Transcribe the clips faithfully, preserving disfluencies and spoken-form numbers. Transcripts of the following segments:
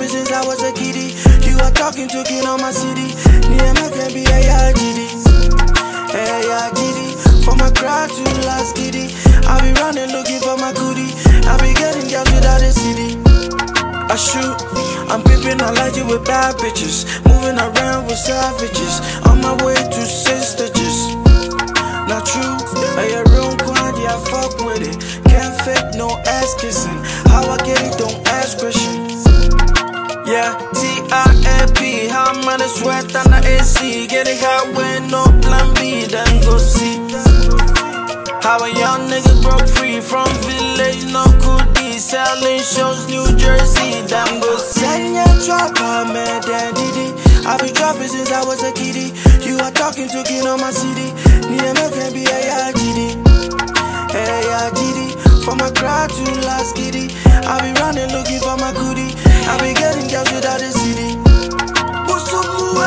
dropping since I was a kiddie. You are talking to king on my city. Niema can be a yajidi. Hey yajidi. From my crowd to last giddy. I be running looking for my goodie. I be getting girls without a city. I shoot, I'm pimping, I like you with bad bitches. Moving around with savages. On my way to six stitches. Not true, I hear room quantity, I fuck with it. Can't fake, no ass kissing. How I get it, don't ask questions. Yeah, T I M P, how I'm gonna sweat on the A C. Get it hot with no plan B, then go see. How a young nigga broke free from village, no goodie. Selling shows, New Jersey, then go see. Sanya drop, I made that diddy. I be dropping since I was a kiddie. You are talking to king on my city. Niema can be a yajidi. Hey yajidi. From my crowd to last giddy. I be running looking for my goodie. I be getting girls without a city. Busumue,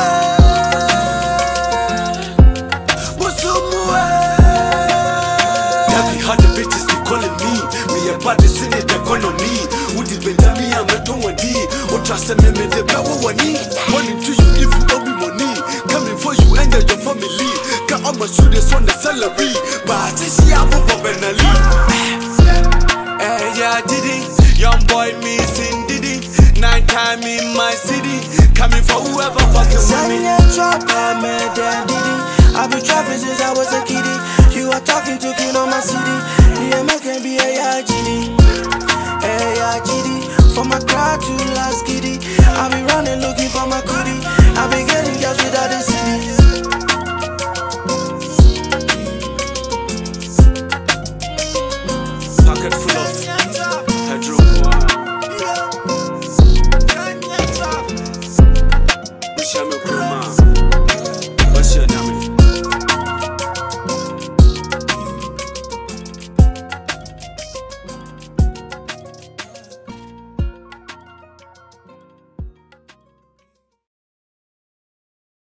Busumue. Every hundred bitches be calling me. Me a body in the economy. Who did Benjamin and me don't want it. Who trust me me the better one need. Money to you if you owe me money. Coming for you and your family. Got all my students on the salary. But I see I'm a Benali. Hey yeah Diddy, young boy me sin Diddy. Nine time in my city. Coming for whoever fucking with me. Sanya drop, I made that diddy. I be dropping since I was a kiddie. You are talking to king on my city. Niema can be a yajidi. Hey yajidi. From my crowd to last giddy. I be running looking for my goodie. I be getting girls without a city. Pocket full of hydro. We shall